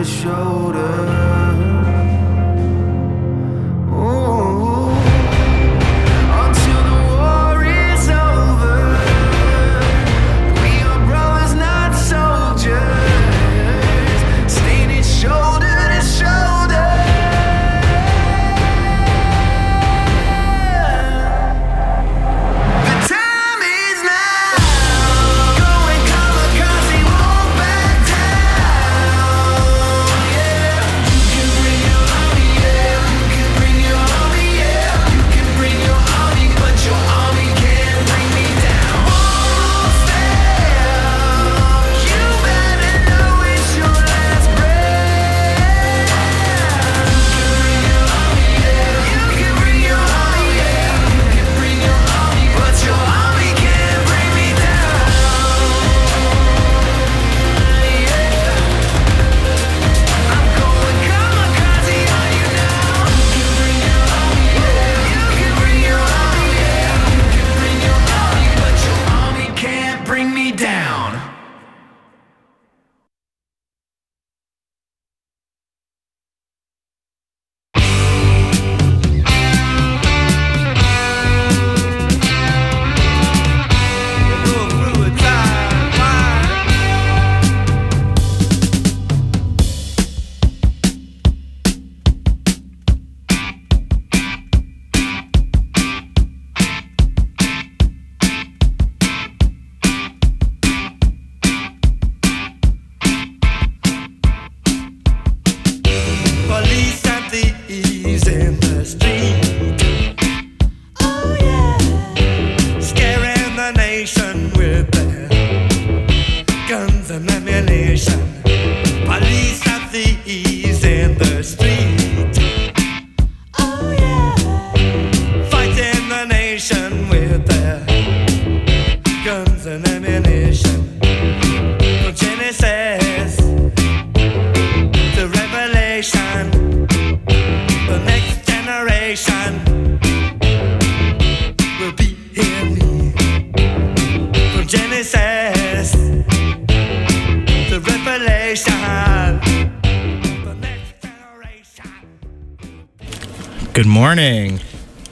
Good morning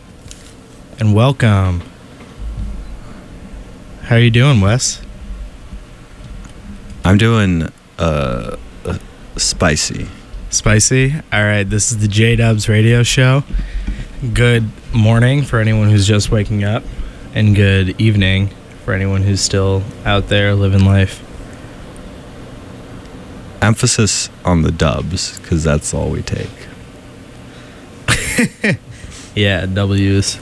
and welcome. How are you doing, Wes? I'm doing spicy. Spicy? All right, this is the J-Dubs radio show. Good morning for anyone who's just waking up, and good evening for anyone who's still out there living life. Emphasis on the dubs, because that's all we take. Yeah, W's.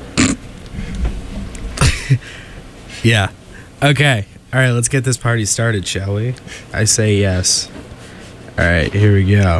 Yeah. Okay. All right, let's get this party started, shall we? I say yes. All right, here we go.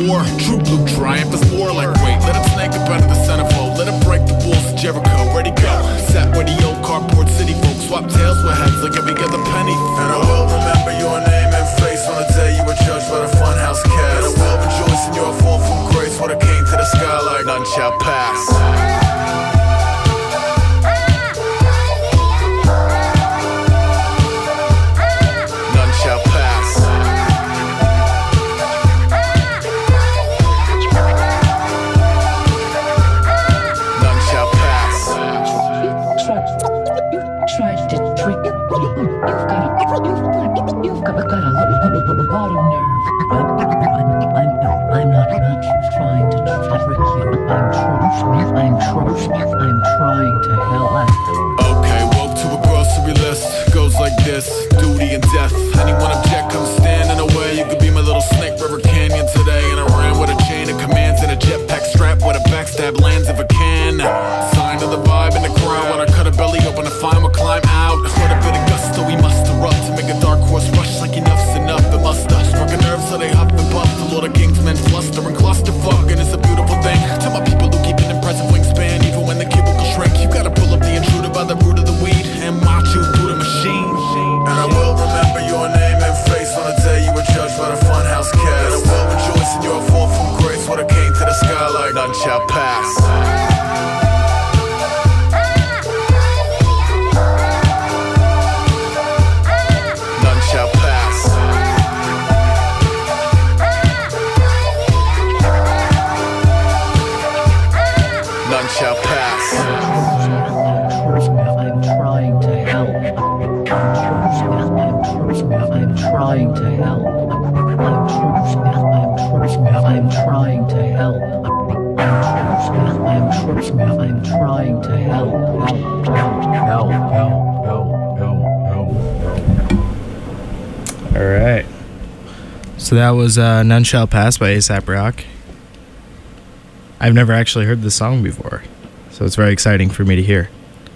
True blue triumph is more like weight. Let it snake up out of the centerfold. Let it break the walls of Jericho. Ready, go. swap tails with heads like if we get the penny. And I will remember your name and face on the day you were judged by the funhouse cast. And I will rejoice in your fall from grace when it came to the sky like none shall pass. I'm trying to help. Okay, woke to a grocery list. Goes like this, duty and death. Anyone object, come stand in the way. You could be my little Snake River Canyon today. And I ran with a chain of commands and a jetpack strap with a backstab lands if I can. Sign of the vibe in the crowd. When I cut a belly open to find what climb out. With a bit of gusto, we must erupt to make a dark horse rush like enough's enough. It must have struck a nerve so they hop and bust. The Lord of Kings men fluster and clusterfuck. And it's a beautiful thing. To my people who keep an impressive wingspan, even when the cubicle shrink, you gotta pull up the intruder by the root of the weed and march you through the machine. And I will remember your name and face on the day you were judged by the funhouse cast. And I will rejoice in your fall from grace when it came to the sky like none shall pass. None shall pass. None shall pass. I'm trying to help. I'm trying to help. I'm trying to help. I'm trying to help. All right. So that was None Shall Pass by A$AP Rock. I've never actually heard this song before, so it's very exciting for me to hear.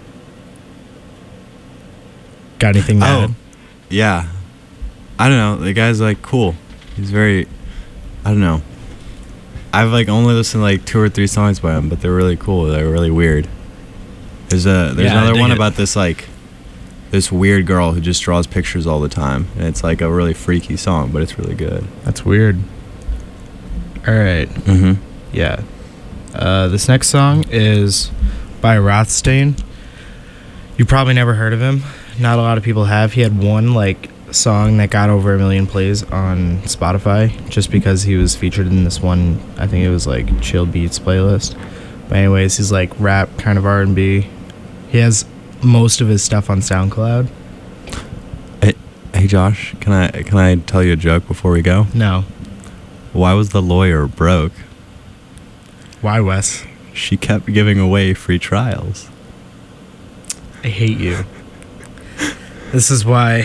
Got anything to add? Yeah. I don't know. The guy's like cool. He's very, I don't know. I've like only listened to like 2 or 3 songs by him, but they're really cool. They're really weird. There's another one about this like this weird girl who just draws pictures all the time, and it's like a really freaky song, but it's really good. That's weird. All right. Mm-hmm. Yeah. This next song is by Rothstein. You probably never heard of him. Not a lot of people have. He had one like song that got over 1 million plays on Spotify just because he was featured in this one. I think it was like Chill Beats playlist. But anyways, he's like rap, kind of R&B. He has most of his stuff on SoundCloud. Hey Josh, can I tell you a joke before we go? No. Why was the lawyer broke? Why, Wes? She kept giving away free trials. I hate you. This is why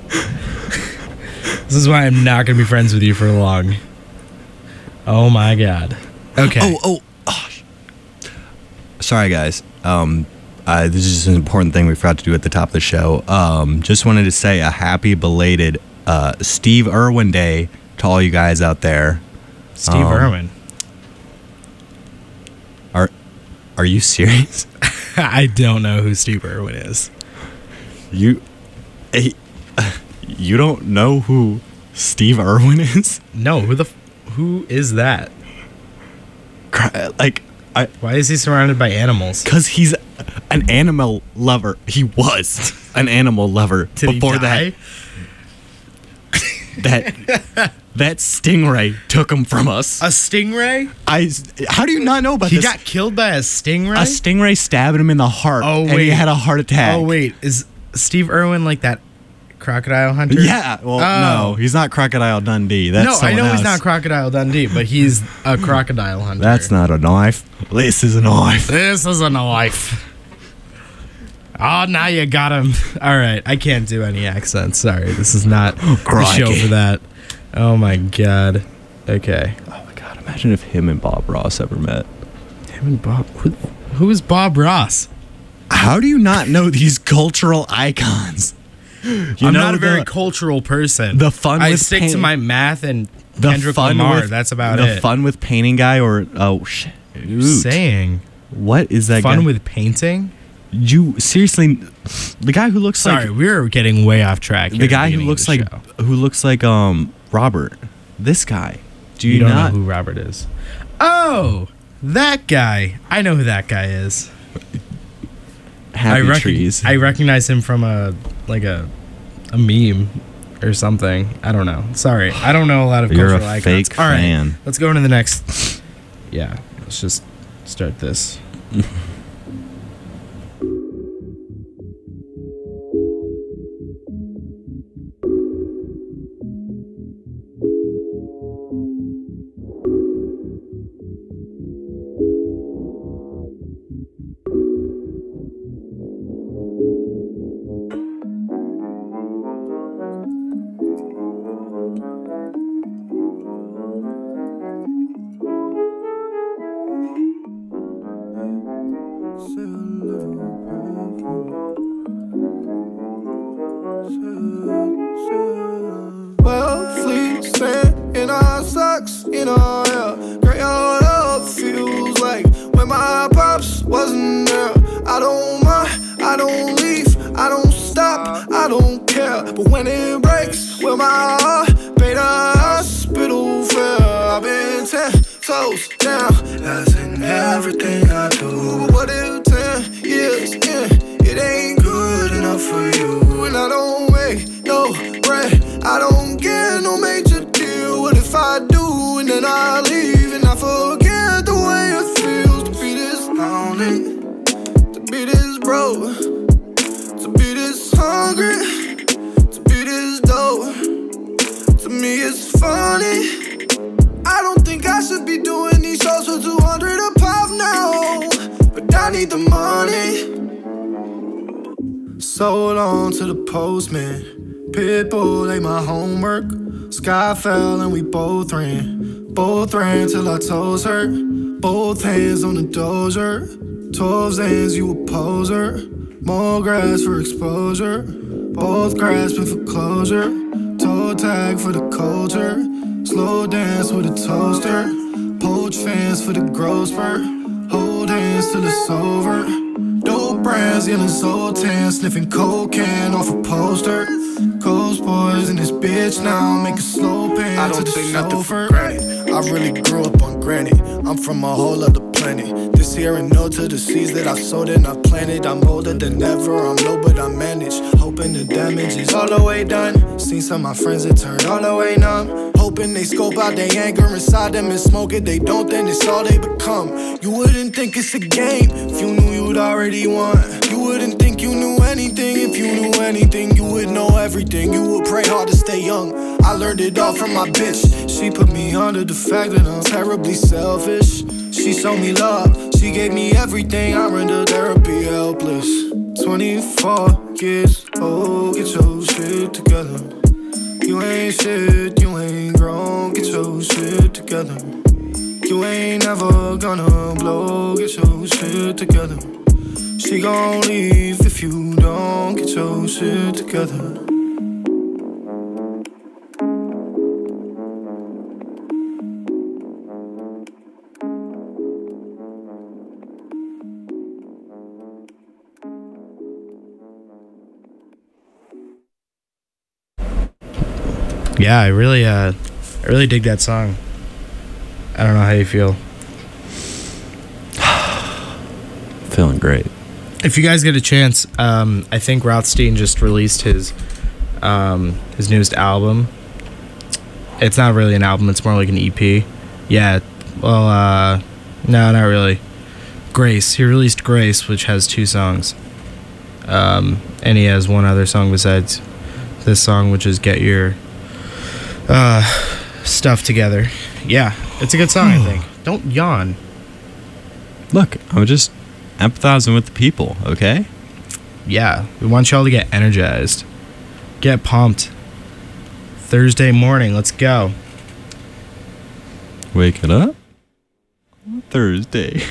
I'm not gonna be friends with you for long. Oh my god. Okay. Oh. Sorry guys. This is just an important thing we forgot to do at the top of the show. Just wanted to say a happy belated Steve Irwin Day to all you guys out there. Steve Irwin. Are you serious? I don't know who Steve Irwin is. You don't know who Steve Irwin is? No, who is that? Why is he surrounded by animals? Because he's an animal lover. He was an animal lover. Did before he die? That stingray took him from us. A stingray? How do you not know about this? He got killed by a stingray? A stingray stabbed him in the heart. Oh, wait. And he had a heart attack. Oh, wait. Is Steve Irwin like that crocodile hunter? Yeah. Well, no, he's not Crocodile Dundee. That's I know else. he's not Crocodile Dundee, but he's a crocodile hunter. That's not a knife. This is a knife. This is a knife. Oh, now you got him. All right. I can't do any accents. Sorry. This is not the show for that. Oh, my God. Okay. Oh, my God. Imagine if him and Bob Ross ever met. Him and Bob? Who is Bob Ross? How do you not know these cultural icons? I'm not a very cultural person. The fun I with stick to my math and Kendrick Lamar. That's about it. The fun with painting guy or... Oh, shit. What are you saying? What is that Fun guy? with painting? You seriously, the guy who looks Sorry, like we're getting way off track. the guy who looks like Robert. This guy. Do you don't not know who Robert is? Oh, that guy. I know who that guy is. Happy Trees? I recognize him from a meme or something. I don't know. Sorry, I don't know a lot of You're cultural a icons. fake All right, fan. let's go into the next. Yeah, let's just start this. Well, fleecing in our socks, in our hair. Gray all up feels like when my pops wasn't there. I don't mind, I don't leave, I don't stop, I don't care. But when it breaks, well, my heart paid a hospital fare. I've been 10 toes down, that's in everything I do. But what if 10 years in, it ain't good enough for you? And I don't make no bread, I don't get no major deal. What if I do and then I leave and I forget the way it feels to be this lonely, to be this broke, to be this hungry, to be this dope? To me it's funny. I don't think I should be doing these shows for 200 a pop now, but I need the money. Sold on to the postman. Pitbull ate my homework. Sky fell and we both ran. Both ran till our toes hurt. Both hands on the dozer. 12's ends, you a poser. More grass for exposure. Both grasping for closure. Toe tag for the culture. Slow dance with a toaster. Poach fans for the growth spurt. Hold hands till it's over. Dope brands, yelling Zoltan, sniffing cocaine off a poster. Coast boys in this bitch now, make a slow pan. I don't take nothing for granted. I really grew up on granite. I'm from a whole other planet. This here and no to the seeds that I've sowed and I've planted. I'm older than ever, I'm low but I manage. Hoping the damage is all the way done. Seen some of my friends that turned all the way numb. Hoping they scope out their anger inside them and smoke it. They don't, then it's all they become. You wouldn't think it's a game if you knew you'd already won. You wouldn't think you knew anything if you knew anything. You would know everything, you would pray hard to stay young. I learned it all from my bitch. She put me under the fact that I'm terribly selfish. She showed me love, she gave me everything. I rendered therapy helpless. 24 years old, get your shit together. You ain't shit, you ain't grown, get your shit together. You ain't never gonna blow, get your shit together. She gon' leave if you don't get your shit together. Yeah, I really dig that song. I don't know how you feel. Feeling great. If you guys get a chance, I think Rothstein just released his newest album. It's not really an album, it's more like an EP. Yeah, well, no, not really. Grace. He released Grace, which has 2 songs. And he has one other song besides this song, which is Get Your Stuff Together. Yeah, it's a good song, I think. Don't yawn. Look, I'm just empathizing with the people, okay? Yeah, we want y'all to get energized. Get pumped. Thursday morning, let's go. Waking up Thursday.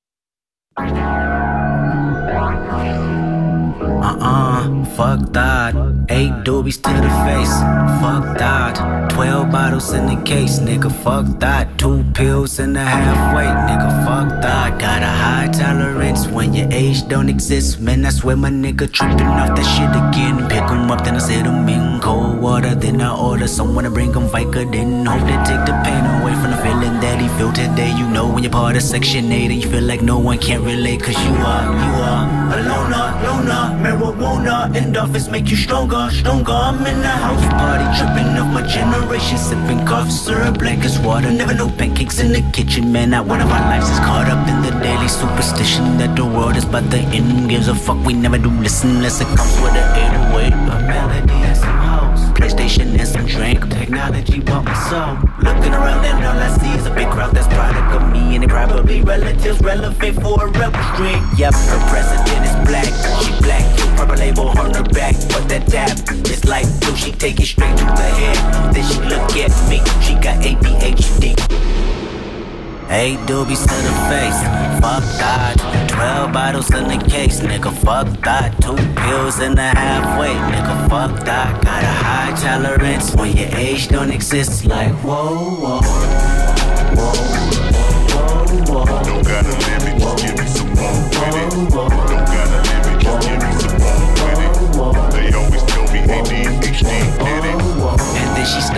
Fuck that. 8 doobies to the face. Fuck that. 12 bottles in the case, nigga. Fuck that. 2 pills in the halfway, nigga. Fuck that. Got a high tolerance when your age don't exist. Man, I swear my nigga tripping off that shit again. Pick him up, then I set him in cold water. Then I order someone to bring him Vicodin. Hope they take the pain away from the feeling that he feel today. You know when you're part of Section 8 and you feel like no one can relate. Cause you are a loner, marijuana. Endorphins make you stronger. I'm in the house party, tripping off my generation. Sipping cough syrup black as water. Never no pancakes in the kitchen, man. Not one of our lives is caught up in the daily superstition that the world is about the end. Gives a fuck, we never do listen unless it comes with an 808. A melody and some house, PlayStation and some drink. Technology bought my soul. Looking around and all I see is a big crowd that's product of me. And they probably relatives relevant for a rebel string. Yep, her president is black. She black, purple label on her back. But that dab, it's like blue, she take it straight to the head. Then she look at me, she got ADHD. 8 doobies to the face, fuck that. 12 bottles in the case, nigga, fuck that. 2 pills in the halfway, nigga, fuck that. Got a high tolerance when your age don't exist. Like whoa, whoa, whoa, whoa, whoa. Don't gotta limit, just give me some more with it. Don't gotta limit, just give me some more with it. They always tell me ADHD did it. And then she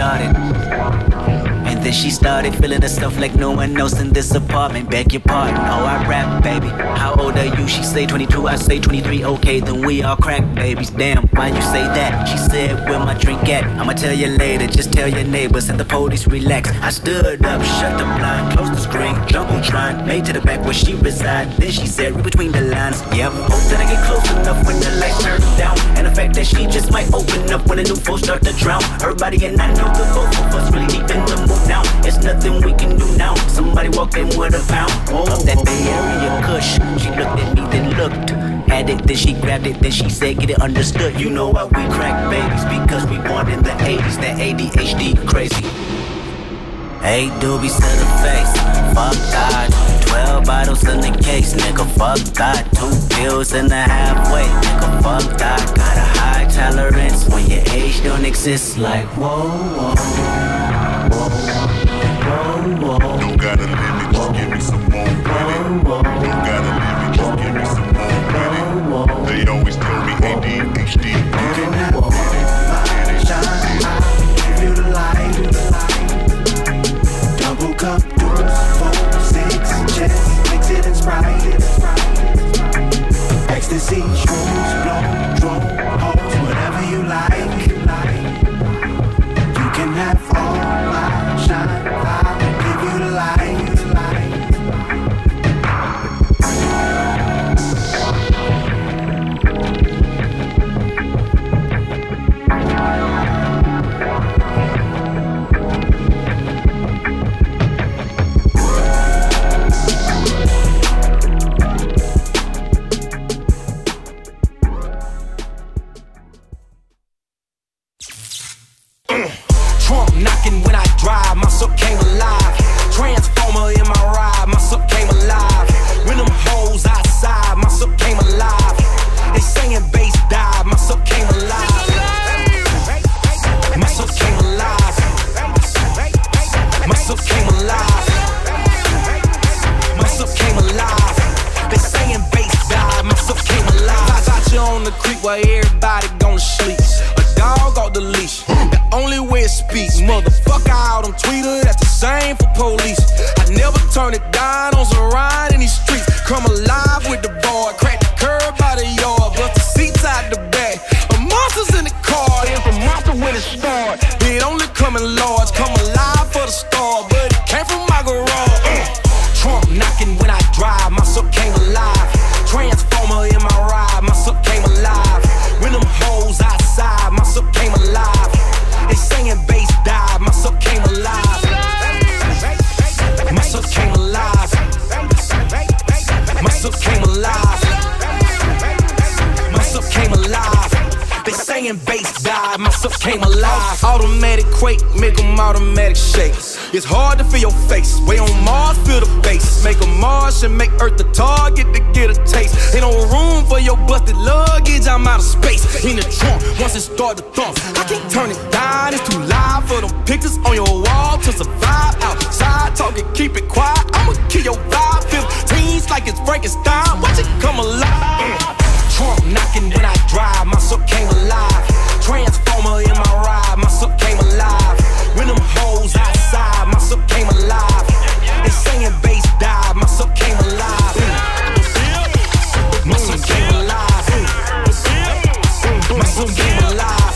started feeling the stuff like no one else in this apartment. Beg your pardon, oh I rap, baby. How old are you? She say 22, I say 23. Okay, then we all crack babies. Damn, why you say that? She said, where my drink at? I'ma tell you later, just tell your neighbors and the police relax. I stood up, shut the blind, closed the screen, jumbotron, made to the back where she reside. Then she said, read between the lines. Yep, hope that I get close enough when the lights turn down. And the fact that she just might open up when the new folks start to drown. Her body and I know the both of us really deep in the mood now. It's nothing we can do now. Somebody walked in with a pound of that Bay Area kush. She looked at me, then looked. Had it, then she grabbed it, then she said, get it understood. You know why we crack babies? Because we born in the 80s. That ADHD crazy. 8 doobies to the face, fuck that. 12 bottles in the case, nigga, fuck that. 2 pills in the halfway, nigga, fuck that. Got a high tolerance when your age don't exist. Like whoa, whoa, whoa, whoa, whoa. Don't gotta limit, just give me some more with it. Don't gotta limit, just give me some more with it. They always tell me ADHD did it. Give you the light. Double cup, deuce, 4, 6, just mix it and Sprite. Ecstasy, shrooms, blow, drone, hoes, whatever you like. You can have all my shine. I'll give you the light. It's hard to feel your face. Way on Mars, feel the bass. Make a Mars and make Earth the target to get a taste. Ain't no room for your busted luggage, I'm out of space. In the trunk, once it start to thump, I can't turn it down, it's too loud for them pictures on your wall to survive. Outside talking, keep it quiet, I'ma kill your vibe. 15's like it's Frankenstein. come alive. Trump knocking when I drive, my soul came alive. Transformer in my ride, my soul came alive. When them hoes outside, my soul came alive. And singing bass dive, my soul came alive. My soul came alive. My soul came alive.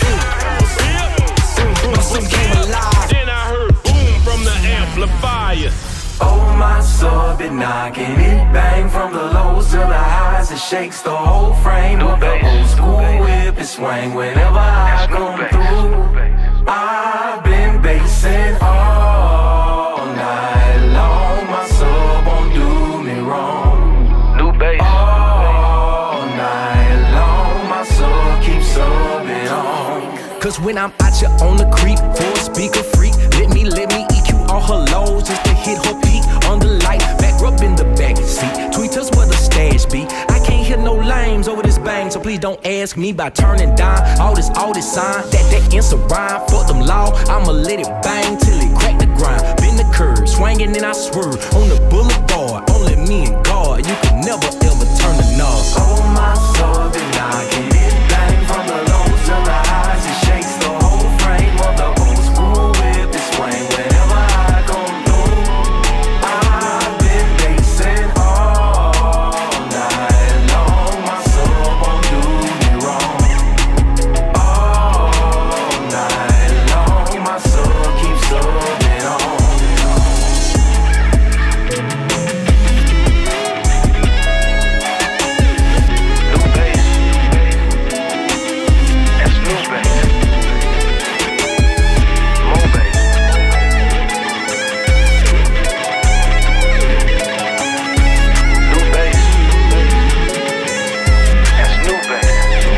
My soul came alive. Then I heard boom from the amplifier. Oh, my soul been knocking it, bang from the lows to the highs. It shakes the whole frame of the old school whip. It swang whenever I come through. I've been basing all night long. My soul won't do me wrong. New bass. All night long, my soul keeps subbing on. Cause when I'm out here on the creep, for a speaker freak, let me EQ all her lows just to hit her peak. On the light, back up in the back seat. Tweet us where the stash be. I can't hear no lames over this bang, so please don't ask me about turning down all this sign. That answer rhyme, fuck them law. I'ma let it bang till it crack the grind. Bend the curve, swinging and I swerve on the boulevard. Only me and God, you can never ever turn the knob. Oh, my soul been knocking it, bang from the lows to the highs. It shakes the whole frame of the old school whip. It swing whenever I come through. I've been basing all night long. My soul won't do me wrong. All night long, my soul keeps subbing on. New bass. That's new bass. More bass. New bass. That's new bass.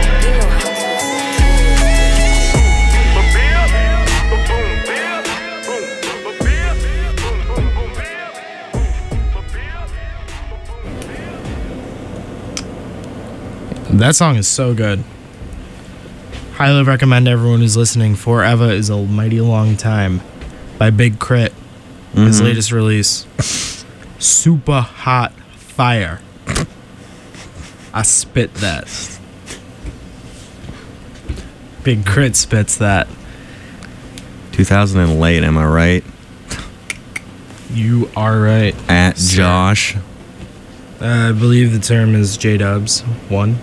That song is so good. Highly recommend everyone who's listening. Forever is a Mighty Long Time by Big Crit. His latest release. Super hot fire. I spit that. Big Crit spits that. 2000 and late, am I right? You are right. At Sir. Josh. I believe the term is J-Dubs 1.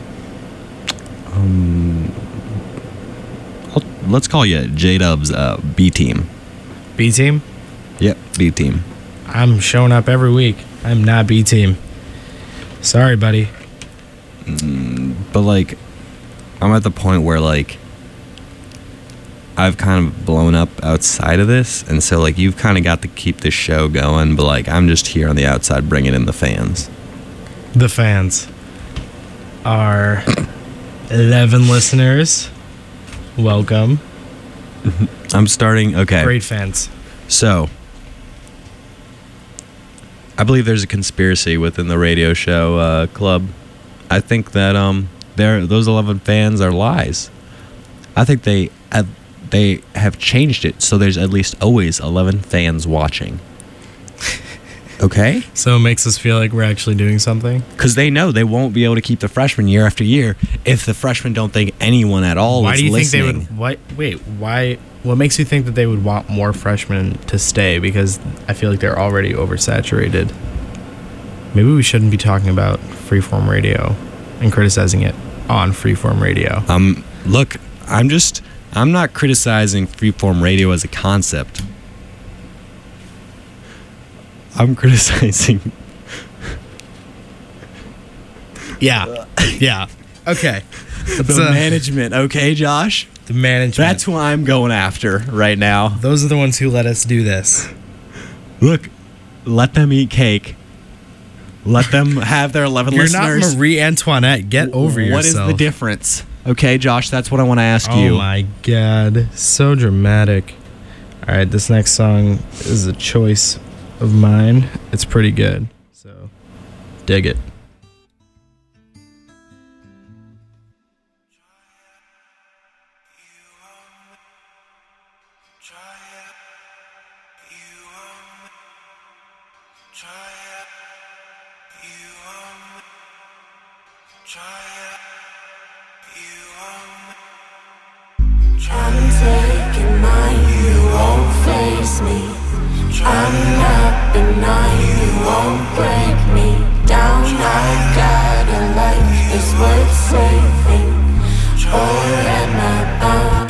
Let's call you J-Dub's B team. B team? Yep, B team. I'm showing up every week. I'm not B team. Sorry, buddy. But like, I'm at the point where like, I've kind of blown up outside of this, and so like you've kind of got to keep this show going, but like I'm just here on the outside bringing in the fans. The fans are 11 listeners. Welcome. I'm starting. Okay. Great fans. So, I believe there's a conspiracy within the radio show club. I think that those 11 fans are lies. I think they have changed it so there's at least always 11 fans watching. Okay? So it makes us feel like we're actually doing something? Because they know they won't be able to keep the freshmen year after year if the freshmen don't think anyone at all Why is do you listening. think they would... Why... What makes you think that they would want more freshmen to stay? Because I feel like they're already oversaturated. Maybe we shouldn't be talking about freeform radio and criticizing it on freeform radio. Look, I'm not criticizing freeform radio as a concept. I'm criticizing. Yeah. Yeah. Okay. The management, okay, Josh? The management. That's who I'm going after right now. Those are the ones who let us do this. Look, let them eat cake. Let them have their 11 You're listeners. not Marie Antoinette. Get over yourself. What is the difference? Okay, Josh, that's what I want to ask Oh you. my God. So dramatic. All right, this next song is a choice of mine. It's pretty good. So, dig it. I'm taking mine, you won't face me. I'm not benign, you won't break me down. I got a life that's worth saving, or am I bound?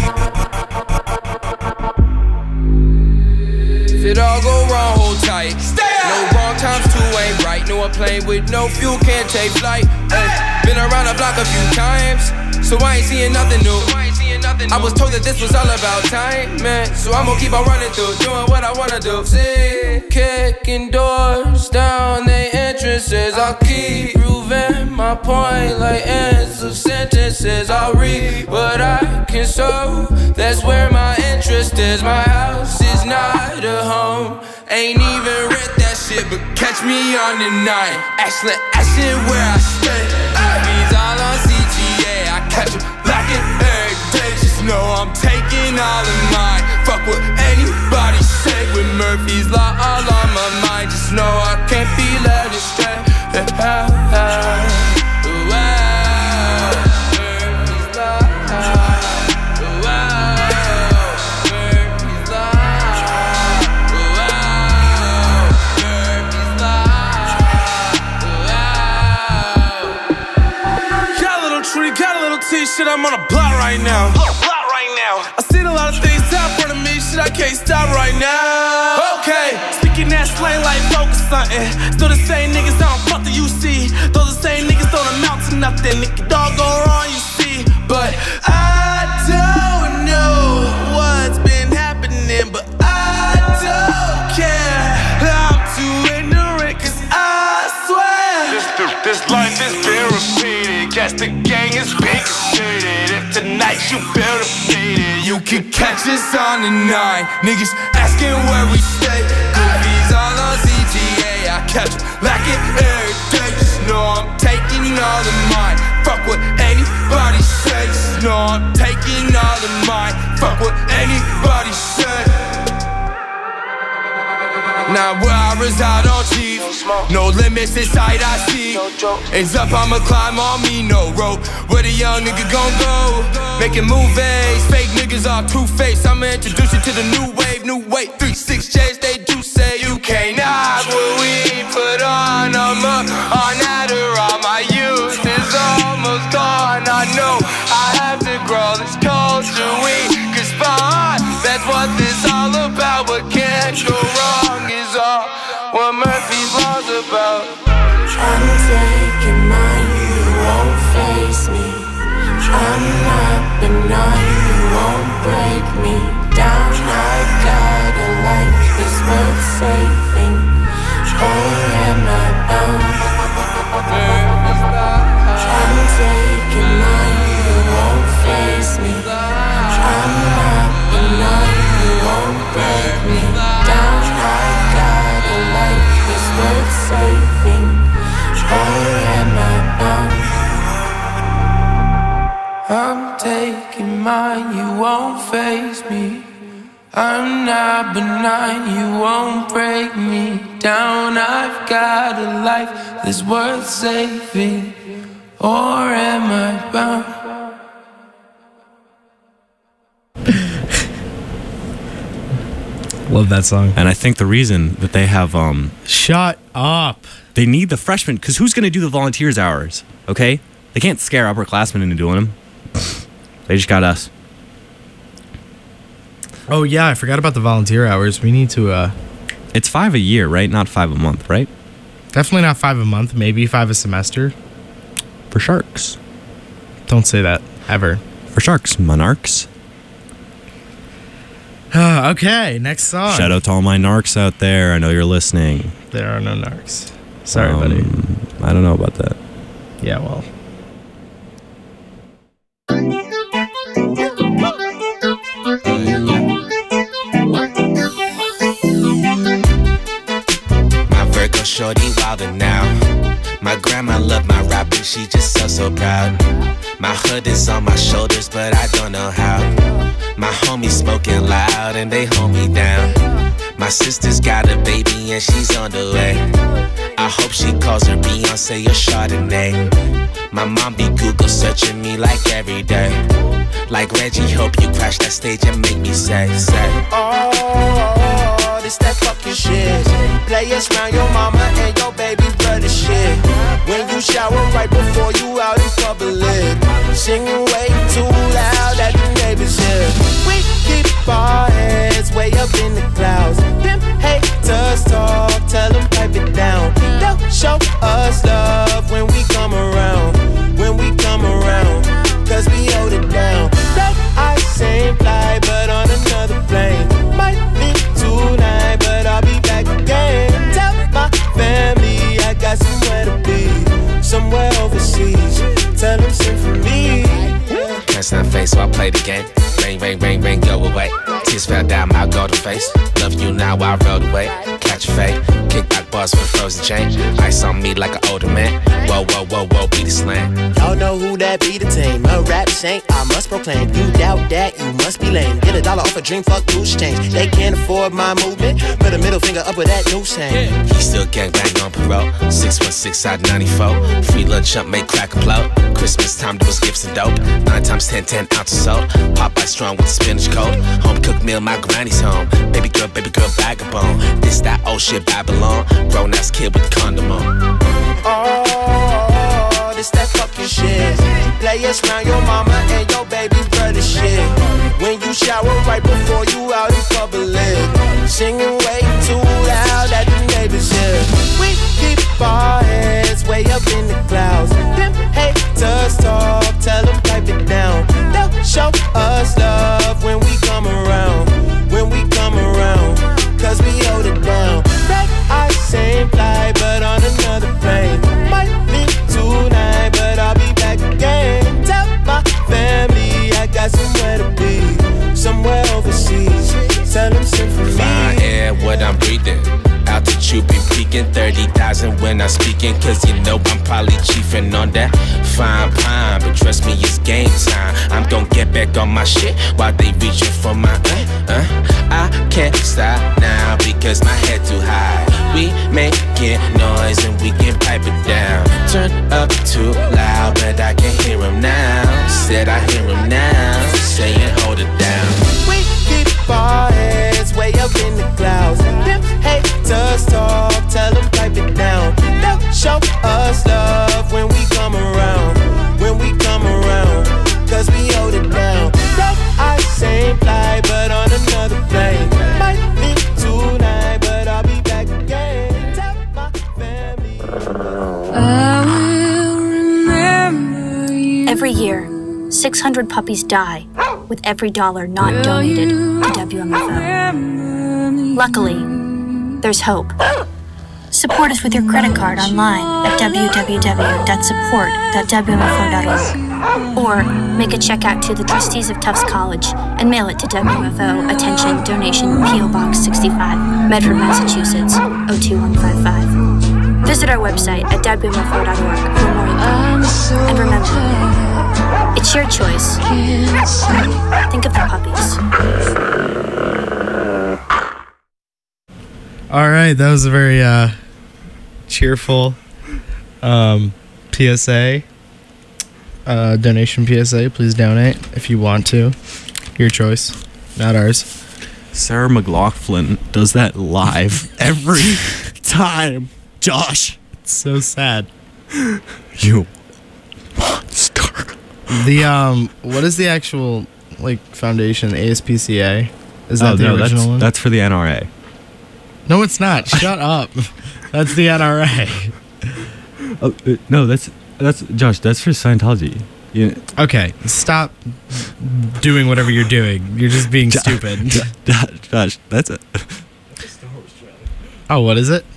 If it all go wrong, hold tight. No wrong times, two ain't right. No, a plane with no fuel can't take flight. Been around the block a few times, so I ain't seeing nothing new. I was told that this was all about time, man. So I'm gonna keep on running through, doing what I wanna do. See, kicking doors down their entrances. I'll keep proving my point like ends of sentences. I'll read what I can sow, that's where my interest is. My house is not a home, ain't even rent that shit, but catch me on the night. Ashland where I stay. He's all on CGA, I catch him lacking every day. Just know I'm taking all of mine. Fuck what anybody say. With Murphy's Law all on my mind, just know I can't be led astray. Shit, I'm on a block right now. I seen a lot of things out in front of me. Shit, I can't stop right now. Okay, speaking that slang like focus something. Still the same niggas, I don't fuck the UC. Those the same niggas don't amount to nothing. It could all go wrong, you see. But I don't know what's been happening, but I don't care. I'm too ignorant, cause I swear This life is been repeated. Guess the gang is big suited. If tonight you build a faded, you can catch us on the 9. Niggas asking where we stay. Goofies all on CGA, I catch them lacking every day. Just know I'm taking all of mine. Fuck what anybody says. Just know I'm taking all of mine. Fuck what anybody says. Now where I reside on Chief, no limits inside I see. It's up, I'ma climb on me, no rope. Where the young nigga gon' go? Making movies, fake niggas are two-faced. I'ma introduce you to the new wave, new weight. 3-6 J's, they do say you can't knock what we put on. I'm up on Adderall, my youth is almost gone. I know I have to grow this culture weak, cause fine, that's what this all about. What can't go wrong is all what Murphy's Law's about. I'm taking mine, you won't face me. I'm not benign, you won't break me down. I got a life that's worth saving, or am I bound? I'm taking mine, you won't face me. I'm not benign, you won't break me down. I got a life that's worth saving, or am I bound? I'm taking mine, you won't face me. I'm not benign, you won't break me down. I've got a life that's worth saving, or am I bound? Love that song. And I think the reason that they have shut up. They need the freshmen, because who's gonna do the volunteers hours? Okay? They can't scare upperclassmen into doing them. They just got us. Oh yeah, I forgot about the volunteer hours. We need to It's 5 a year, right? Not 5 a month, right? Definitely not 5 a month, maybe 5 a semester. For sharks. Don't say that ever. For sharks, monarchs. Okay, next song. Shout out to all my narcs out there. I know you're listening. There are no narcs. Sorry, buddy. I don't know about that. Yeah, well. My Virgo shorty wildin' now. My grandma loved my rapping, she just so proud. My hood is on my shoulders, but I don't know how. My homies smoking loud and they hold me down. My sister's got a baby and she's on the way. I hope she calls her Beyonce or Chardonnay. My mom be Google searching me like every day. Like Reggie, hope you crash that stage and make me say. Oh, this that fucking shit. Play us round your mama and your baby brother shit. When you shower right before you out in public, singing way too loud at the neighbors hear. We keep our heads way up in the clouds. Them haters talk, tell them pipe it down. They'll show us love when we come around. When we come around, cause we hold it down. That I same fly, but on another plane. Might be tonight, but I'll be back again. Tell my family I got somewhere to be, somewhere overseas. Tell them sing for me. Can't stand face, so I play the game. Rain, rain, rain, rain, go away. Tears fell down my golden face. Love you now, I rode away. Catch a fade, kickback bars with frozen change. Ice on me like an older man. Whoa, whoa, whoa, whoa, be the slang. Y'all know who that be the team. A rap saint, I must proclaim. You doubt that, you must be lame. Get $1 off a dream, fuck loose change. They can't afford my movement. Put a middle finger up with that noose hang. He still gangbang on parole. 616 out 94. Free lunch up, make crack upload. Christmas time, there was gifts and dope. 9 times 10, 10 ounces sold. Popeye strong with the spinach cold. Home cooked meal, my granny's home. Baby girl, bag of bone. This that old shit Babylon. Grown ass kid with condom on. Oh, this that fucking shit. Play us round your mama and your baby brother shit. When you shower right before you out in public, singing way too loud at the neighbors hear. We keep our heads way up in the clouds. Them haters talk, tell them pipe it down. They'll show us love when we come around. When we come around, cause we hold it down. Red I same fly, but on another plane. Might be tonight, but I'll be back again. Tell my family I got somewhere to be, somewhere overseas. Tell them sing for me. Fine air, what I'm breathing. Altitude be peaking, 30,000 when I'm speaking. Cause you know I'm probably chiefing on that fine pine. But trust me, it's game time. I'm gon' get back on my shit while they reaching for my I can't stop now because my head too high. We making noise and we can pipe it down. Turn up too loud, but I can hear him now. Said I hear him now, saying hold it down. We keep our heads way up in the clouds. Them haters talk, tell them pipe it down. They'll show us love when we come around. When we come around, cause we hold it down. That I same fly, but on another plane. Might be tonight, but I'll be back again. Tell my family I will remember you. Every year, 600 puppies die with every dollar not donated to WMFO. Luckily, there's hope. Support us with your credit card online at www.support.wmfo.org or make a check out to the trustees of Tufts College and mail it to WMFO Attention Donation P.O. Box 65, Medford, Massachusetts 02155. Visit our website at wmfo.org for more info. And remember, it's your choice. Think of the puppies. All right, that was a very cheerful PSA, donation PSA. Please donate if you want to. Your choice, not ours. Sarah McLaughlin does that live every time. Josh, it's so sad. You monster. The what is the actual foundation? ASPCA? Is that the original one? That's for the NRA. No, it's not. Shut up. That's the NRA. No, that's Josh. That's for Scientology. Okay, stop doing whatever you're doing. You're just being stupid. Josh, that's it. Oh, what is it?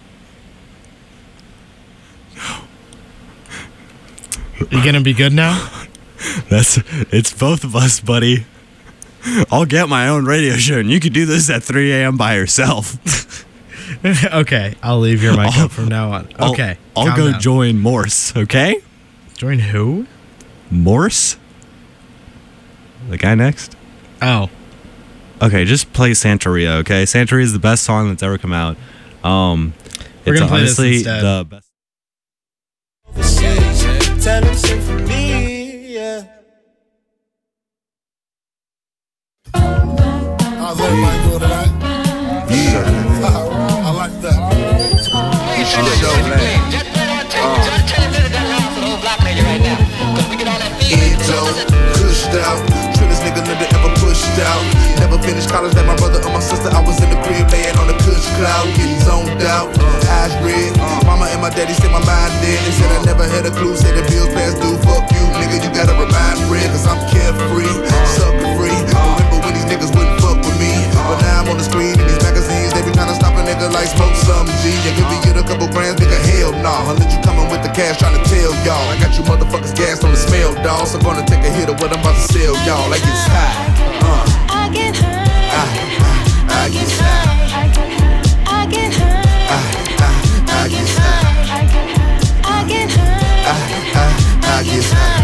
You gonna be good now? It's both of us, buddy. I'll get my own radio show, and you can do this at 3 a.m. by yourself. Okay, I'll leave your mic up from now on. Okay, I'll go join Morse, okay? Join who? Morse? The guy next? Oh. Okay, just play Santeria, okay? Santeria is the best song that's ever come out. It's honestly the best. tell him sing for me, yeah. How's everybody doing tonight? I like that. Enzo, cushed out. Trillest nigga never ever pushed out. Never finished college like my brother or my sister. I was in the crib laying on the cush cloud, getting zoned out. Eyes red. Mama and my daddy said my mind dead. They said I never had a clue. Said the bills past due. Fuck you, nigga. You gotta remind friend, cause I'm carefree, sucker free. Remember when these niggas wouldn't fuck with me, but now I'm on the screen in these magazines. They be trying to stop a nigga like smoke some G. And give me get a couple grams, nigga. Hell nah. Unless you coming with the cash, trying to tell y'all. I got you motherfuckers gassed on the smell, dawg. So gonna take a hit of what I'm about to sell y'all. Like it's high. I get high. I get high. I get high. I get high. I get high. I get high.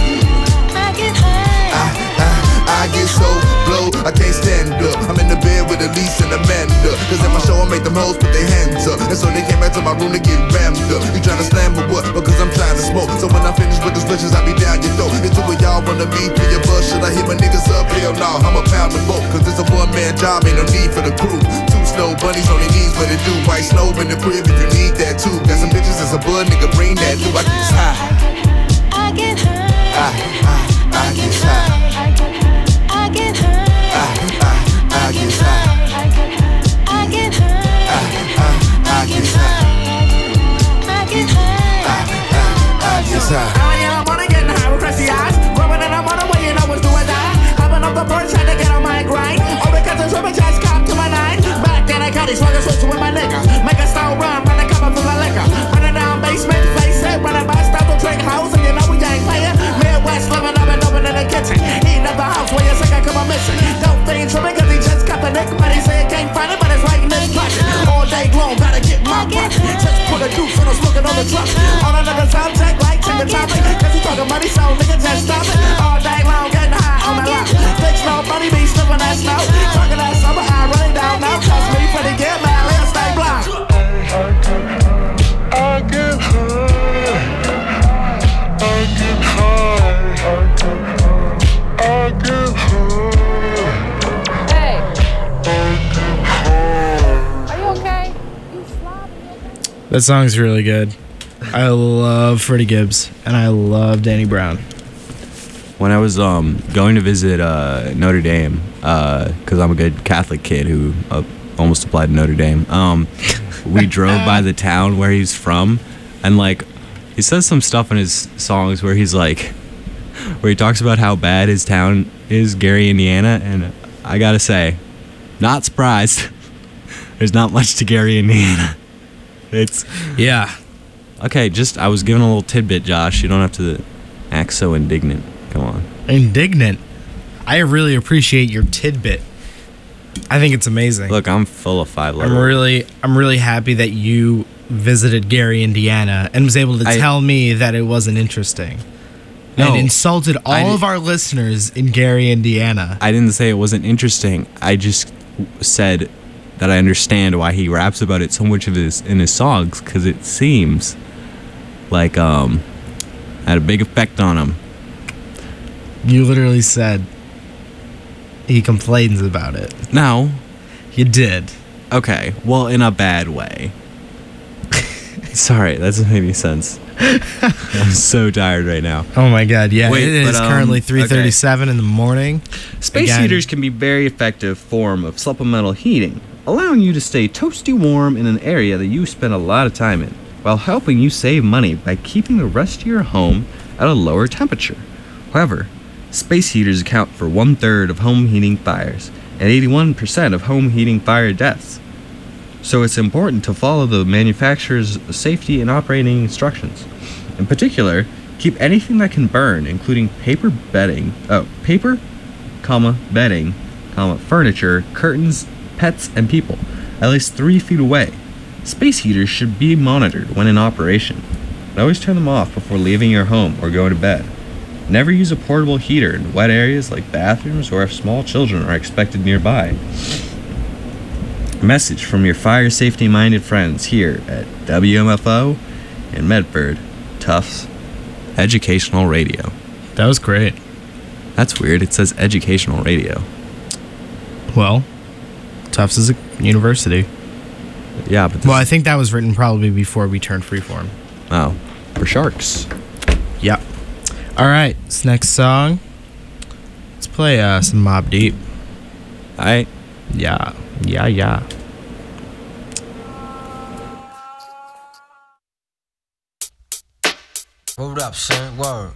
I get so blow, I can't stand up. I'm in the bed with Elise and Amanda, cause in my show I make them hoes put their hands up. And so they came back to my room to get rammed up. You tryna slam or what? Because I'm trying to smoke. So when I finish with the switches, I be down your throat. And two of y'all wanna be for your bus. Should I hit my niggas up? Hell nah, I'm a pound of both. Cause it's a one-man job, ain't no need for the crew. Two snow bunnies on their knees, what it do? White snow in the crib if you need that too. Got some bitches as a bud, nigga, bring that too. I get high. I get high. I get high. I get high. I get high. I get high. I get high. I get high. I get high. I'm wanna get high with crusty eyes. Growing and I'm on the way, you know what's do or die. Hopping up the porch, trying to get on my grind. All because the triple just cop to my nine. Back then I got these fuckers switching with my nigga. Make a style run, run a cup up for my liquor. Running down basement, face it, running by style to drink house, and you know we ain't playing. Midwest living up and open in the kitchen. Eating up the house where you think I come on missing. Don't think tripping cause he just got the nick, but he say he can't find it, but it's right in his pocket. All day long, gotta get my pocket. Just put a deuce and I'm smoking on the truck. On another subject, like check the topic. Cause you talking money, so nigga just stop it. All day long, getting high on my lap. Fix no money, be slipping that snow. Talking that summer, I running down now. Trust me, for the get mad, let's stay blind. I get high. I get high. I get high. Hey. Are you okay? You sloppy. That song's really good. I love Freddie Gibbs and I love Danny Brown. When I was going to visit Notre Dame, because I'm a good Catholic kid who almost applied to Notre Dame, we drove by the town where he's from, and like he says some stuff in his songs where he's like, where he talks about how bad his town is, Gary, Indiana, and I gotta say, not surprised. There's not much to Gary, Indiana. It's yeah. Okay, just I was giving a little tidbit, Josh. You don't have to act so indignant. Come on. Indignant. I really appreciate your tidbit. I think it's amazing. Look, I'm full of 5 letter. I'm really happy that you visited Gary, Indiana, and was able to tell me that it wasn't interesting. No, and insulted all of our listeners in Gary, Indiana. I didn't say it wasn't interesting. I just said that I understand why he raps about it so much in his songs, because it seems like had a big effect on him. You literally said he complains about it. No. You did. Okay, well, in a bad way. Sorry, that doesn't make any sense. I'm so tired right now. Oh my god, yeah. Wait, it is currently 3:37 in the morning. Space heaters can be a very effective form of supplemental heating, allowing you to stay toasty warm in an area that you spend a lot of time in, while helping you save money by keeping the rest of your home at a lower temperature. However, space heaters account for 1/3 of home heating fires and 81% of home heating fire deaths. So it's important to follow the manufacturer's safety and operating instructions. In particular, keep anything that can burn, including paper, bedding, furniture, curtains, pets, and people, at least 3 feet away. Space heaters should be monitored when in operation. And always turn them off before leaving your home or going to bed. Never use a portable heater in wet areas like bathrooms or if small children are expected nearby. A message from your fire safety minded friends here at WMFO in Medford, Tufts, Educational radio. That was great. That's weird. It says educational radio. Well, Tufts is a university. Yeah, but well, I think that was written probably before we turned freeform. Oh, for sharks. Yep. All right, this next song. Let's play some Mobb Deep. All right. Yeah. Hold up, son. Word.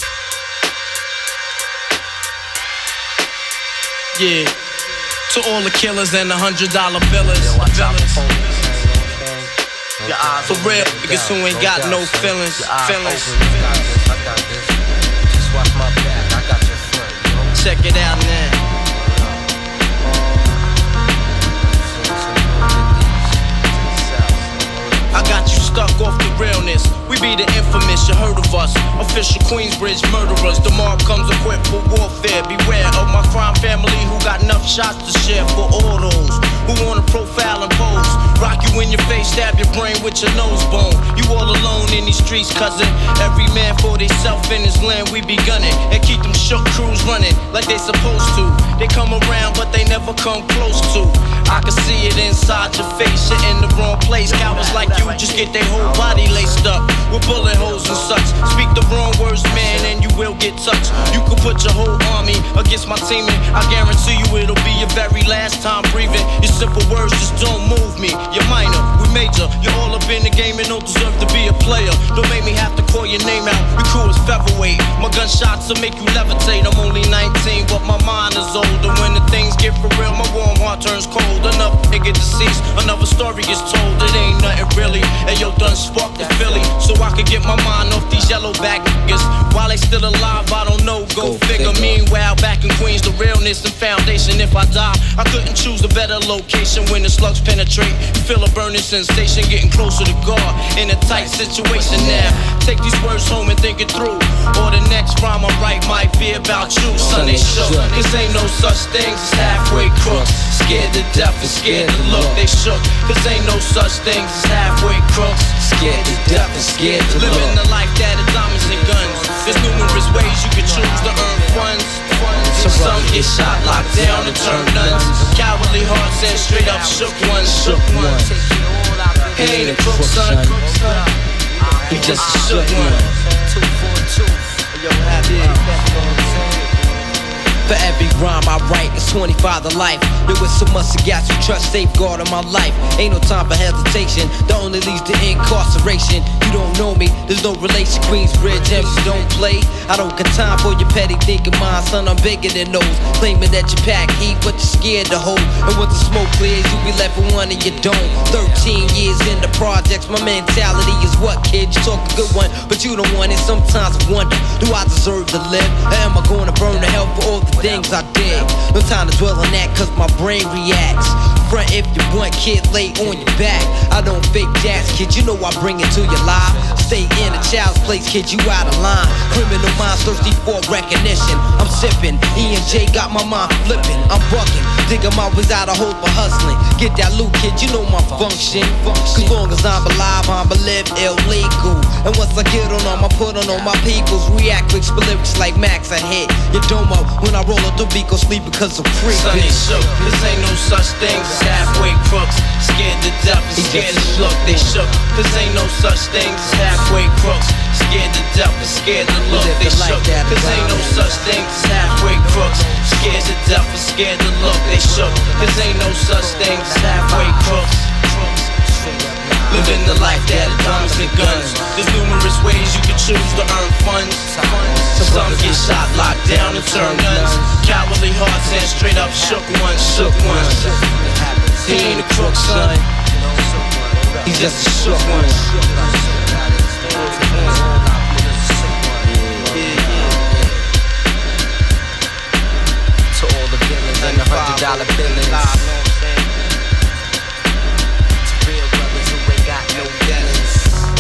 Yeah. To all the killers and the $100 billers. For real, niggas who ain't got no feelings. Just watch my back. I got your front. Check it out now. I got you stuck off the realness. We be the infamous, you heard of us. Official Queensbridge murderers. The mob comes equipped for warfare. Beware of my crime family who got enough shots to share for all those who wanna profile and pose. Rock you in your face, stab your brain with your nose bone. You all alone in these streets, cousin. Every man for theyself in his land, we be gunning. And keep them shook crews running like they supposed to. They come around, but they never come close to. I can see it inside your face, you're in the wrong place. Cowards like you just get their whole body laced up with bullet holes and such. Speak the wrong words, man, and you will get touched. You could put your whole army against my team, and I guarantee you it'll be your very last time breathing. Your simple words just don't move me. You're minor, we major. You're all up in the game and don't deserve to be a player. Don't make me have to call your name out. Your crew is featherweight. My gunshots will make you levitate. I'm only 19, but my mind is older. When the things get for real, my warm heart turns cold. Enough nigga deceased, another story is told. It ain't nothing really. And yo, done sparked the Philly, so I could get my mind off these yellow back niggas. While they still alive, I don't know, go figure. Meanwhile, back in Queens, the realness and foundation. If I die, I couldn't choose a better location. When the slugs penetrate, you feel a burning sensation, getting closer to God in a tight situation now. Take these words home and think it through, or the next rhyme I write might be about you. Son, they shook, cause ain't no such things as halfway crooks. Scared to death and scared to look, they shook, cause ain't no such things as halfway crooks. Scared to death and scared to look. Living the life that is diamonds and guns. There's numerous ways you can choose to earn funds. Some get shot, locked down, and turn nuns. Cowardly hearts and straight up shook ones. He ain't a crook, son. He just a shook one. 242. Yo, happy. For every rhyme I write, it's 25 to life. There was so much I got you trust, safeguard in my life. Ain't no time for hesitation, that only leads to incarceration. You don't know me, there's no relation. Queensbridge, if you don't play, I don't got time for your petty thinking. Mine, son, I'm bigger than those. Claiming that you pack heat, but you're scared to hold. And once the smoke clears, you be left with one and you don't. 13 years in the projects, my mentality is what, kid? You talk a good one, but you don't want it. Sometimes I wonder, do I deserve to live? Or am I gonna burn to hell for all the things I did? No time to dwell on that, cause my brain reacts. Front if you want, kid, lay on your back. I don't fake jazz, kid, you know I bring it to your life. Stay in a child's place, kid, you out of line. Criminal minds thirsty for recognition. I'm sipping, E&J got my mind flipping. I'm bucking, digging my ways out of hope for hustling. Get that loot, kid, you know my function. Cause long as I'm alive, I'm live illegal. And once I get on them, I put on all my peoples. React quick, split lyrics like Max, I hit your dome up. When I roll up the beat, go sleep because I'm free. Son, they shook, cause ain't no such thing as halfway crooks. Scared to death and scared to look, they shook. Cause ain't no such thing as halfway crooks. Scared to death and scared to look, they shook. Cause ain't no such thing as halfway crooks. Scared to death and scared to look, they shook. Cause ain't no such thing as halfway crooks. Living the life that is diamonds and guns. There's numerous ways you can choose to earn funds. Some get shot, locked down, and turn nuns. Cowardly hearts and straight up shook ones, shook ones. He ain't a crook, son. He's just a shook one. To all the villains and the $100 billings. No feelings.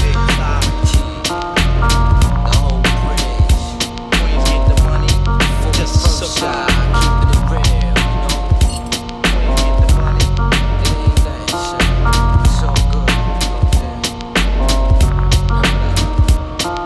The whole bridge. Queens get the money. Just so shy, keeping it real. Queens get the money. It ain't that shit. So good.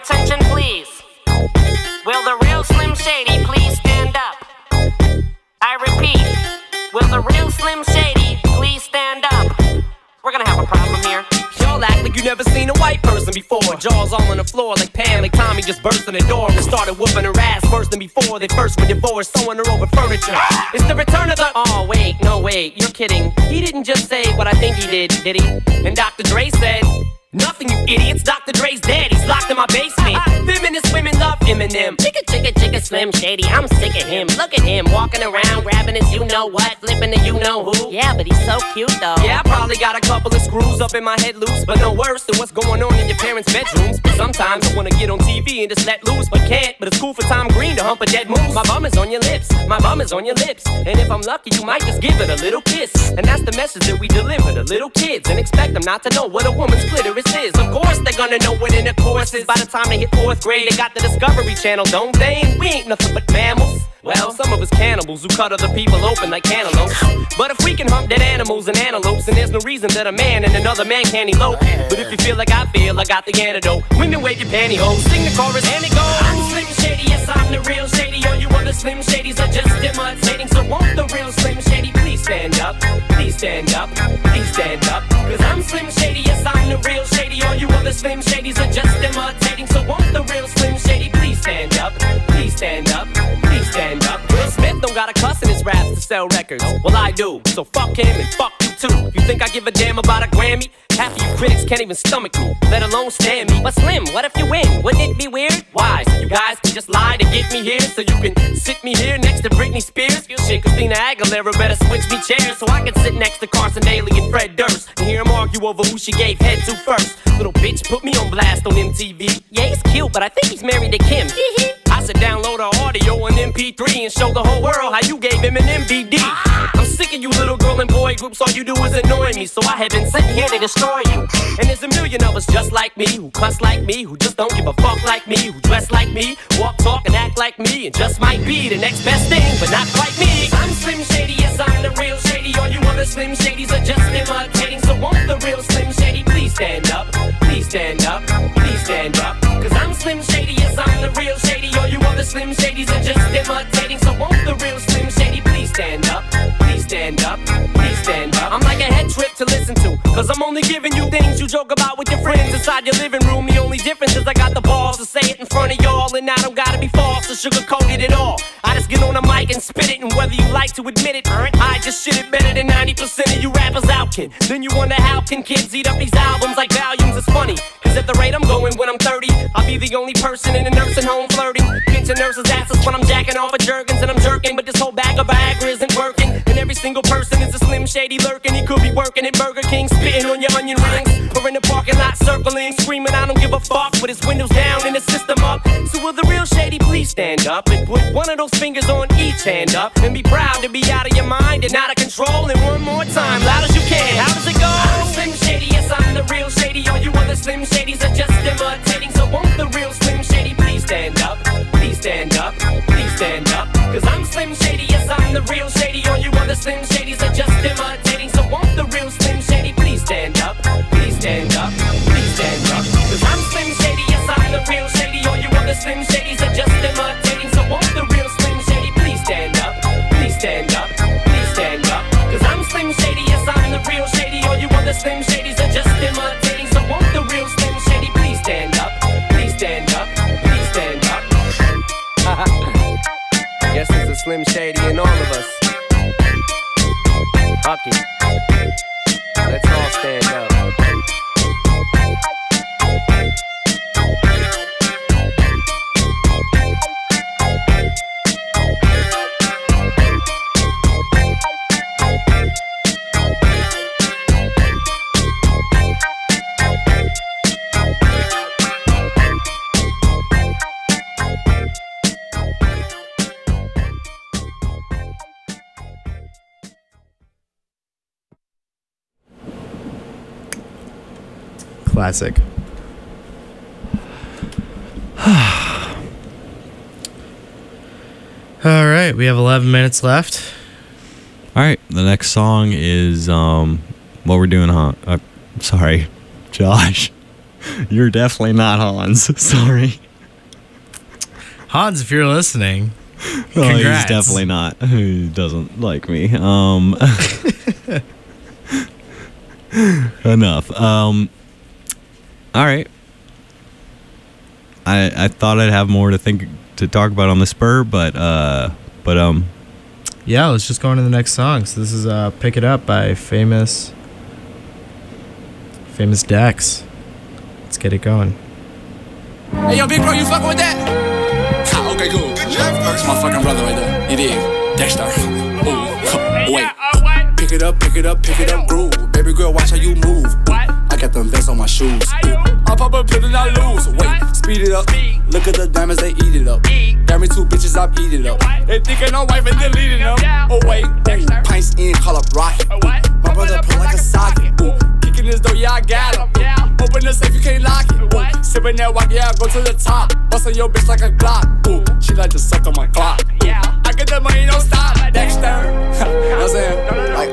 attention, please? Will the real Slim Shady please stand up? I repeat, will the real Slim Shady please stand up? We're gonna have a problem here. Y'all act like you never seen a white person before. Jaws all on the floor like Pam, like Tommy just burst in the door and started whooping her ass worse than before. They first were divorced, sewing her over furniture. It's the return of the... Oh, wait, no, wait, you're kidding. He didn't just say what I think he did he? And Dr. Dre said... Nothing, you idiots. Dr. Dre's dead. He's locked in my basement. Feminist women love Eminem. Chicka, Slim Shady. I'm sick of him. Look at him walking around, grabbing his you-know-what, flipping the you-know-who. Yeah, but he's so cute, though. Yeah, I probably got a couple of screws up in my head loose, but no worse than what's going on in your parents' bedrooms. Sometimes I wanna get on TV and just let loose, but can't. But it's cool for Tom Green to hump a dead moose. My bum is on your lips. My bum is on your lips. And if I'm lucky, you might just give it a little kiss. And that's the message that we deliver to little kids, and expect them not to know what a woman's clitoris is. Of course they're gonna know what intercourse is. By the time they hit 4th grade, they got the Discovery Channel, don't they? And we ain't nothing but mammals. Well, some of us cannibals who cut other people open like cantaloupes. But if we can hump dead animals and antelopes, then there's no reason that a man and another man can't elope. But if you feel like I feel, I got the antidote. Women wave your pantyhose, sing the chorus and it goes. I'm Slim Shady, yes I'm the real Shady. All you other Slim Shadys are just imitating. So won't the real Slim Shady please stand up? Please stand up, please stand up. Cause I'm Slim Shady, yes I'm the real Shady. All you other Slim Shadys are just imitating. So won't the real Slim Shady please stand up? Please stand up, please stand up. Will Smith don't got a cuss in his raps to sell records. Well, I do, so fuck him and fuck you too. You think I give a damn about a Grammy? Half of you critics can't even stomach me, let alone stand me. But Slim, what if you win? Wouldn't it be weird? Why? So you guys can just lie to get me here, so you can sit me here next to Britney Spears? Shit, Christina Aguilera better switch me chairs so I can sit next to Carson Daly and Fred Durst and hear them argue over who she gave head to first. Little bitch put me on blast on MTV. Yeah, he's cute, but I think he's married to Kim. I should download her audio on MP3 and show the whole world how you gave him an MVD. I'm sick of you little girl and boy groups, all you do is annoy me, so I have been sitting here to destroy you. And there's a million of us just like me, who cuss like me, who just don't give a fuck like me, who dress like me, walk, talk, and act like me, and just might be the next best thing, but not quite me. I'm Slim Shady, yes I'm the real Shady. All you other Slim Shadys are just imitating. So won't the real Slim Shady please stand up? Please stand up, please stand up. Cause I'm Slim Shady, yes I'm the real Shady. All you other Slim Shadys are just imitating. So won't the real Slim Shady please stand up? Please stand up, please stand up. I'm like a head trip to listen to, cause I'm only giving you things you joke about with your friends inside your living room. The only difference is I got the balls to say it in front of y'all, and I don't gotta be false or sugarcoat it at all. I just get on the mic and spit it, and whether you like to admit it, I just shit it better than 90% of you rappers out, kid. Then you wonder how can kids eat up these albums like volumes? It's funny, cause at the rate I'm going when I'm 30, I'll be the only person in a nursing home flirting, pinching nurses' asses when I'm jacking off of Jergens and I'm jerking. But this whole bag of Viagra isn't working, and every single person is a Slim Shady lurking. He could be working at Burger King, spitting on your onion rings, or in the parking lot circling, screaming I don't give a fuck with his windows down and his system up. So will the real Shady please stand up and put one of those fingers on each hand up and be proud to be out of your mind and out of control? And one more time, loud as you can. How does it go? I'm Slim Shady, yes I'm the real Shady. All you other Slim Shadys are just imitating. So won't the real Slim Shady please stand up? Please stand up, please stand up. Cause I'm Slim Shady, yes I'm the real Shady. All you other Slim Shadys are just imitating. So won't the real Slim Shady please stand up? Please stand up, please stand up. Cause I'm Slim Shady, yes I'm the real Shady. All you other Slim Shadys are just imitating. So won't the real Slim Shady please stand up? Please stand up, please stand up. Cause I'm Slim Shady, yes I'm the real Shady. All you other Slim Shadys are just imitating. So won't the real Slim Shady please stand up? Please stand up, please stand up. Guess it's a Slim Shady in all of us. Fuck it. Let's all stand up. Classic. All right, we have 11 minutes left. All right, the next song is what we're doing, huh? Sorry, Josh. You're definitely not Hans. Sorry. Hans, if you're listening, No, congrats. he's definitely not. He doesn't like me. Enough. All right. I thought I'd have more to talk about on the spur, but yeah, let's just go on to the next song. So this is "Pick It Up" by Famous Dex. Let's get it going. Hey, yo, big bro, you fucking with that? Ha, okay, cool. Good job, that's my fucking brother right there. You dig? Dexter. Ooh, wait. Pick it up, groove. Baby girl, watch how you move. I got them vests on my shoes. I pop up, put it, I lose. Wait, speed it up. Look at the diamonds, they eat it up. Got me 2 bitches, I'm eating up. They thinking I'm wife and deleting them. Oh, wait. Ooh, pints in, call up rocket. Ooh, my brother pull like a socket. Ooh, kicking this door, yeah, I got him. Open the safe, you can't lock it. Ooh, sipping that walk, yeah, I go to the top. Bustin' your bitch like a Glock. Ooh, she like to suck on my clock. Yeah, I get the money, don't stop. Dexter. You know what I'm saying? Like,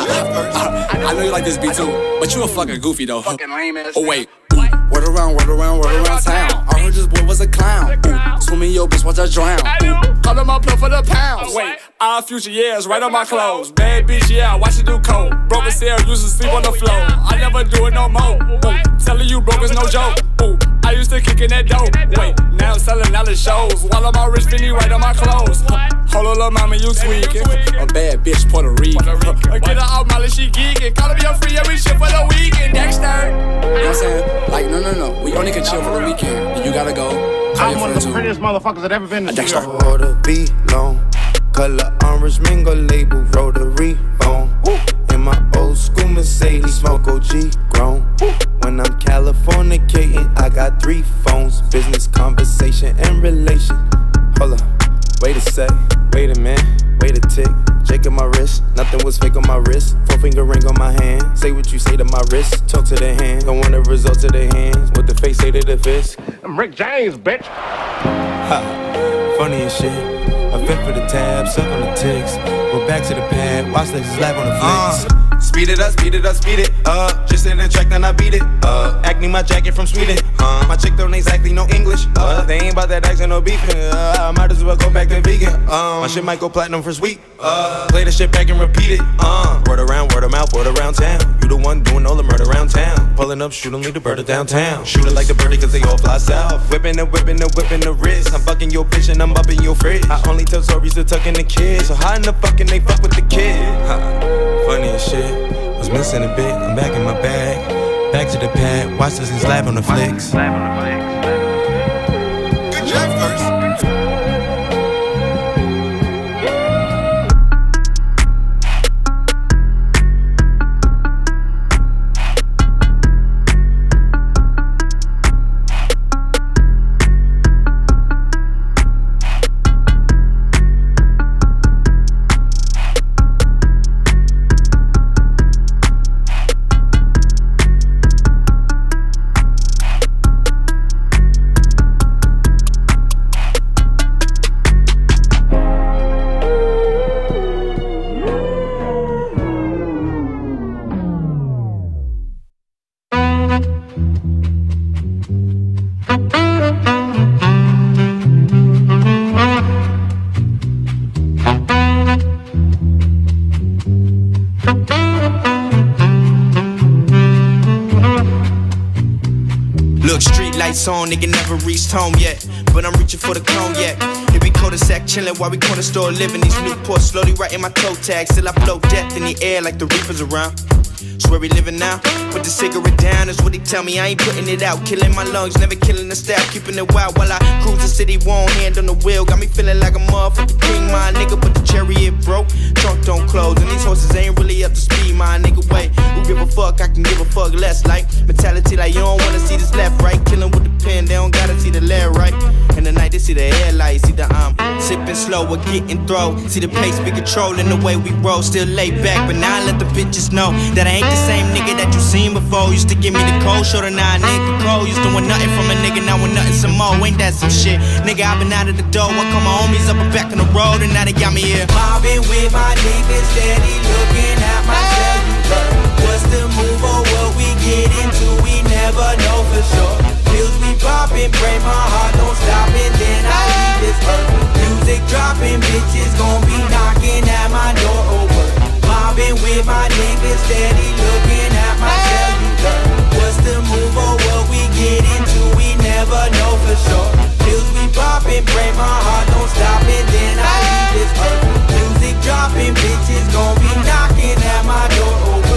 I know you like this beat too, but you a fucking goofy though. Fucking lame ass. Oh wait. Word around town. I heard this boy was a clown. Swimming your bitch, watch her drown. Call him up for the pounds. Wait, our future years right on my clothes. Bad bitch, yeah, watch it do coke. Broke as hell, used to sleep on the floor. I never do it no more. Telling you broke is no joke. I used to kick in that dope. Wait, now I'm selling out the shows. While I'm all rich, Finny right on my clothes. Hold on, little mama, you tweaking. A bad bitch, Puerto Rican. Get her out, Molly, she geeking. Call me your free every shit for the weekend. Dexter. You know what I'm saying? Like, no. We only can chill for the weekend. And you gotta go. I'm one of the prettiest motherfuckers that ever been in the Dexter. Order be long. Color orange mango label rotary phone. In my old school Mercedes, smoke OG grown. When I'm Californicating, I got 3 phones. Business, conversation, and relation. Hold up, wait a sec, wait a minute, wait a tick. Shaking my wrist, nothing was fake on my wrist. 4-finger ring on my hand. Say what you say to my wrist, talk to the hand. Don't want the results of the hands. What the face say to the fist. I'm Rick James, bitch. Ha, funny as shit. I fit for the tab, suck on the ticks. Go back to the pad, watch Lexus live on the flicks. Speed it up. Just in the track, then I beat it. Acne my jacket from Sweden. My chick don't exactly know English. They ain't about that accent, no beefing. I might as well go back to vegan. My shit might go platinum for sweet. Play the shit back and repeat it. Word around, word of mouth, word around town. You the one doing all the murder around town. Pulling up, shooting, leave the bird downtown. Shooting like the birdie cause they all fly south. Whipping the wrist. I'm fucking your bitch and I'm up in your fridge. I only tell stories to tuck in the kids. So how in the fucking they fuck with the kid? Funny as shit. Was missing a bit, I'm back in my bag. Back to the pad, watch this is live on the flicks. Good job, first. On, nigga never reached home yet, but I'm reaching for the cognac. It be cul-de-sac chillin' while we corner store living. These Newports slowly writing my toe tag. Still I float death in the air like the reapers around. Swear we living now. Put the cigarette down, is what he tell me. I ain't putting it out. Killing my lungs, never killing the staff. Keeping it wild while I cruise the city. One hand on the wheel. Got me feeling like a motherfucking king, my nigga. But the chariot broke. Trunk don't close. And these horses ain't really up to speed, my nigga. Wait, who give a fuck? I can give a fuck less. Like mentality, like you don't wanna see this left, right. Killing with the pen, they don't gotta see the left, right. In the night, they see the headlights. See the sipping slow or getting throw. See the pace be controlling the way we roll. Still laid back, but now I let the bitches know that I ain't the same nigga that you seen before. Used to give me the cold shoulder, now I ain't the cold. Used to want nothing from a nigga, now want nothing some more. Ain't that some shit? Nigga, I been out of the door. I call my homies up and back on the road, and now they got me here. Mobbing with my niggas, steady looking at myself. You her. What's the move or what we get into? We never know for sure. Pills we poppin', pray my heart don't stop, and then I leave this earth. Music dropping, bitches gon' be knocking at my door over. Mobbing with my niggas, steady looking at my cellular. What's the move or what we get into? We never know for sure. Pills we poppin', pray my heart don't stop, and then I leave this earth. Music dropping, bitches gon' be knocking at my door over.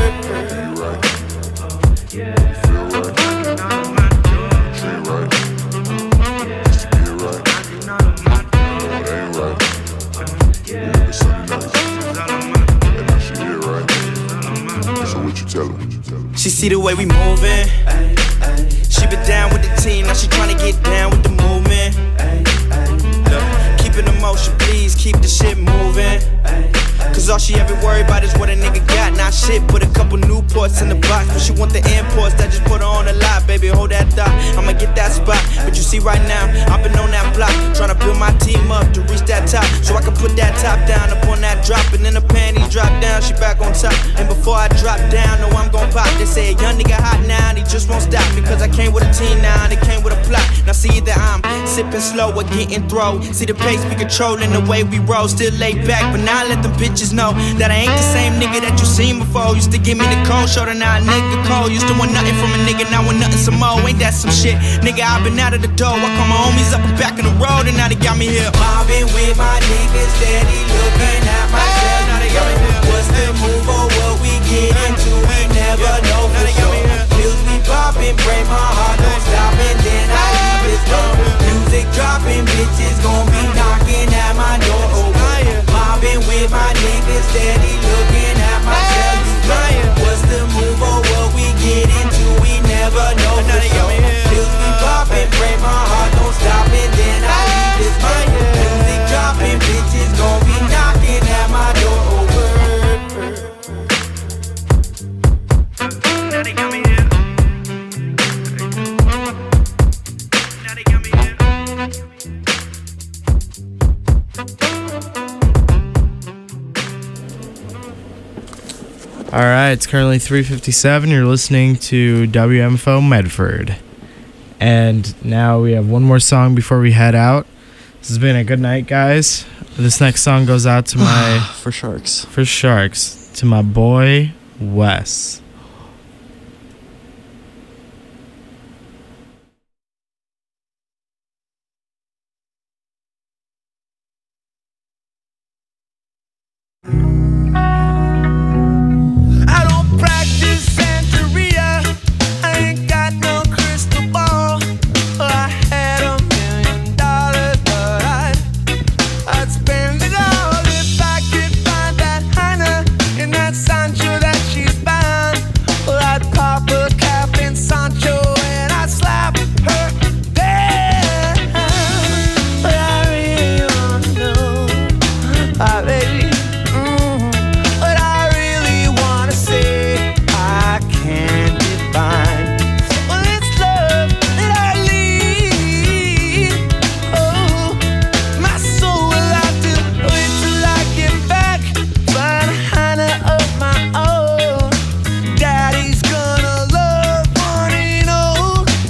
She see the way we moving. She been down with the team, now she tryna get down with the movement. Look, keep it in motion, please keep the shit moving. Cause all she ever worry about is what a nigga got. Not shit, put a couple Newports in the box. But she want the imports, that just put her on the lot. Baby, hold that thought, I'ma get that spot. But you see right now, I've been on that block, tryna build my team up to reach that top, so I can put that top down up on that drop. And then the panties drop down, she back on top. And before I drop down, know I'm gon' pop. They say a young nigga hot now, and he just won't stop. Because I came with a team now, and it came with a plot. Now see that I'm sipping slow or getting throw. See the pace we controlling, the way we roll. Still laid back, but now I let them bitches know that I ain't the same nigga that you seen before. Used to give me the cold shoulder, now a nigga cold. Used to want nothing from a nigga, now want nothing some more. Ain't that some shit? Nigga, I been out of the door. I call my homies up and back in the road, and now they got me here. Mobbing with my niggas, steady looking at my cell. Now they got me here. What's the move or what we get into? We never know for sure. Pills we poppin', pray my heart don't stop, and then I leave this door. Music dropping, bitches gon' be knocking at my door over. Mobbing with my niggas, steady looking at my cellular. What's the move or what we get into? We never know for sure. Pills we poppin', pray my heart don't stop, and then I leave this door. Music dropping, bitches gon' be knocking at my door over. Now they got me here. Now they got me here. All right, it's currently 3:57. You're listening to WMFO Medford. And now we have one more song before we head out. This has been a good night, guys. This next song goes out to my... For Sharks. For Sharks. To my boy, Wes.